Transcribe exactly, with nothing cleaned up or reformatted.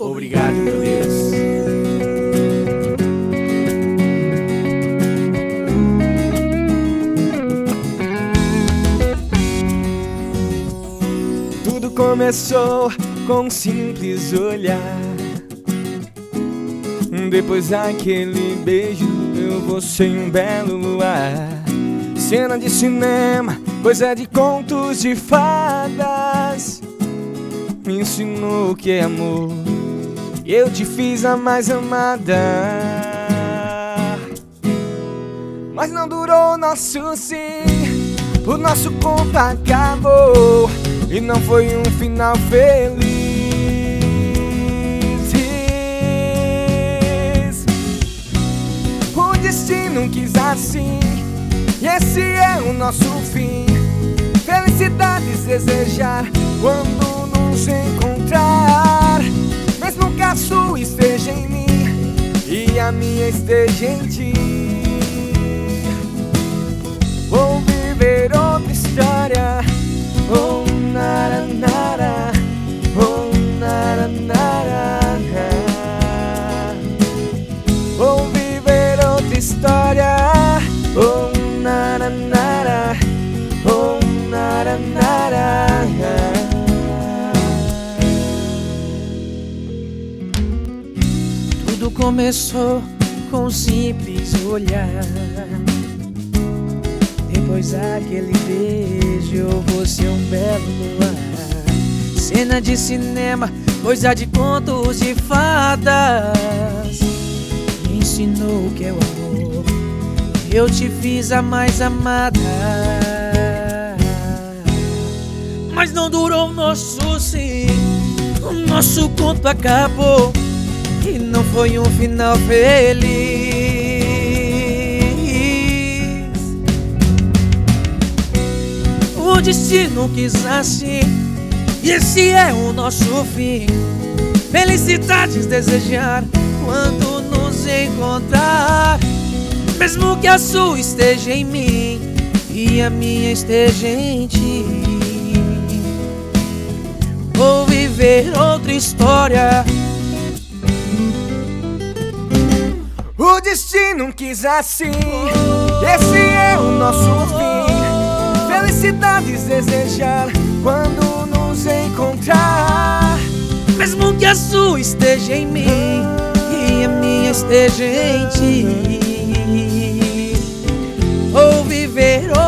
Obrigado, meu Deus. Tudo começou com um simples olhar. Depois daquele beijo, eu vou sem um belo luar. Cena de cinema, coisa de contos de fadas. Me ensinou o que é amor, e eu te fiz a mais amada. Mas não durou nosso sim, o nosso conto acabou, e não foi um final feliz. O destino quis assim, e esse é o nosso fim. Felicidades desejar quando nos encontrar, mesmo que a sua esteja em mim e a minha esteja em ti. Vou viver outra história. Oh, nara, nara. Oh, nara, nara. Vou viver outra história. Oh, nara, nara. Oh, nara, nara. Tudo começou com um simples olhar. Depois daquele beijo, você um belo luar. Cena de cinema, coisa de contos de fadas. Me ensinou o que é o amor, eu te fiz a mais amada. Mas não durou o nosso sim, o nosso conto acabou, e não foi um final feliz. O destino quis assim, e esse é o nosso fim. Felicidades desejar quando nos encontrar, mesmo que a sua esteja em mim e a minha esteja em ti. Vou viver outra história. O destino quis assim, esse é o nosso fim. Felicidades desejar quando nos encontrar, mesmo que a sua esteja em mim e a minha esteja em ti. Vou viver